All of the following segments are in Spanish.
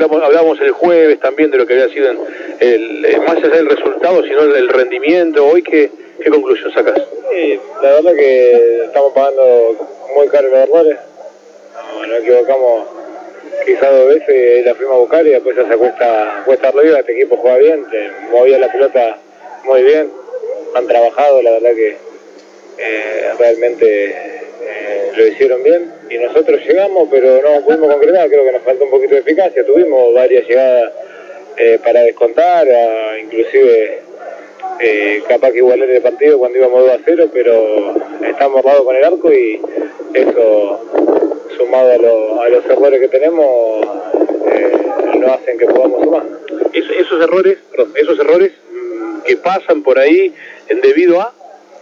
hablábamos el jueves también de lo que había sido más allá del resultado, sino el rendimiento. Hoy, ¿qué conclusión sacas? Sí, la verdad que estamos pagando muy caro los errores. Nos equivocamos quizás 2 veces, la fuimos a buscar y después ya se cuesta arriba. Este equipo juega bien, movía la pelota muy bien, han trabajado, la verdad que realmente lo hicieron bien y nosotros llegamos pero no pudimos concretar. Creo que nos faltó un poquito de eficacia, tuvimos varias llegadas para descontar, inclusive capaz que igualar el partido cuando íbamos 2-0, pero estamos errados con el arco y eso, sumado a los errores que tenemos, no hacen que podamos sumar. Esos errores que pasan por ahí debido a...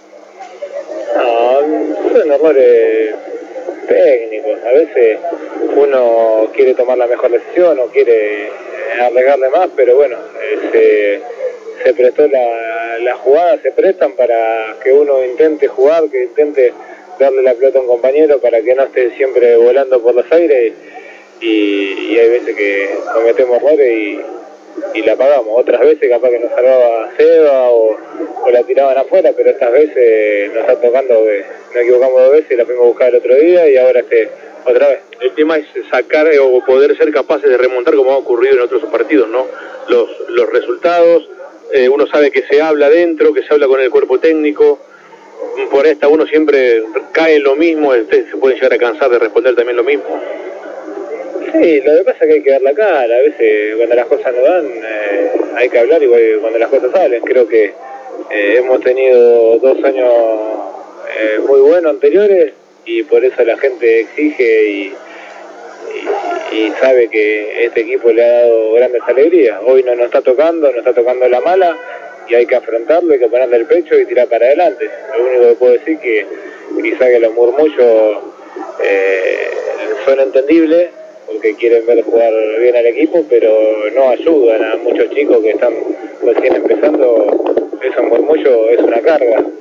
No, son errores técnicos. A veces uno quiere tomar la mejor decisión o quiere arriesgarle más, pero bueno, se prestó las jugadas, se prestan para que uno intente jugar, que intente darle la pelota a un compañero para que no esté siempre volando por los aires y hay veces que cometemos errores y la pagamos. Otras veces capaz que nos salvaba Seba o la tiraban afuera, pero estas veces nos está tocando que nos equivocamos 2 veces y la fuimos a buscar el otro día y ahora otra vez. El tema es sacar o poder ser capaces de remontar como ha ocurrido en otros partidos, ¿no? Los resultados, uno sabe que se habla dentro, que se habla con el cuerpo técnico, por esta uno siempre cae en lo mismo, ustedes se pueden llegar a cansar de responder también lo mismo. Sí, lo que pasa es que hay que dar la cara, a veces cuando las cosas no dan hay que hablar y cuando las cosas salen. Creo que hemos tenido 2 años muy buenos anteriores y por eso la gente exige y sabe que este equipo le ha dado grandes alegrías. Hoy no nos está tocando la mala y hay que afrontarlo, hay que ponerle el pecho y tirar para adelante. Lo único que puedo decir que quizá que los murmullos son entendibles porque quieren ver jugar bien al equipo, pero no ayudan a muchos chicos que están recién empezando. Esos murmullos es una carga.